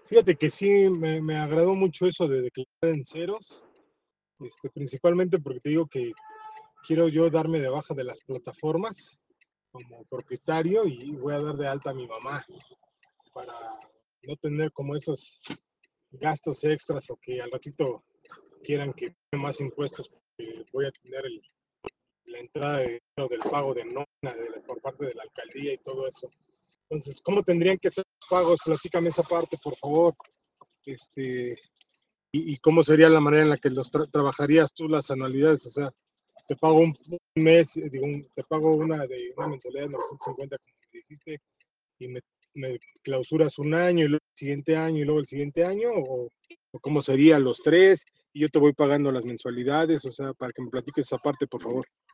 Fíjate que sí, me agradó mucho eso de declarar en ceros, principalmente porque te digo que quiero yo darme de baja de las plataformas como propietario y voy a dar de alta a mi mamá para no tener como esos gastos extras o que al ratito quieran que pague más impuestos porque voy a tener la entrada de dinero del pago de nómina por parte de la alcaldía y todo eso. Entonces, ¿cómo tendrían que ser los pagos? Platícame esa parte, por favor. Este, y cómo sería la manera en la que los trabajarías tú las anualidades, o sea, te pago un mes, digo, te pago una mensualidad de 950, como me dijiste, y me clausuras un año, y luego el siguiente año, y luego el siguiente año, o cómo sería los tres, y yo te voy pagando las mensualidades, o sea, para que me platiques esa parte, por favor.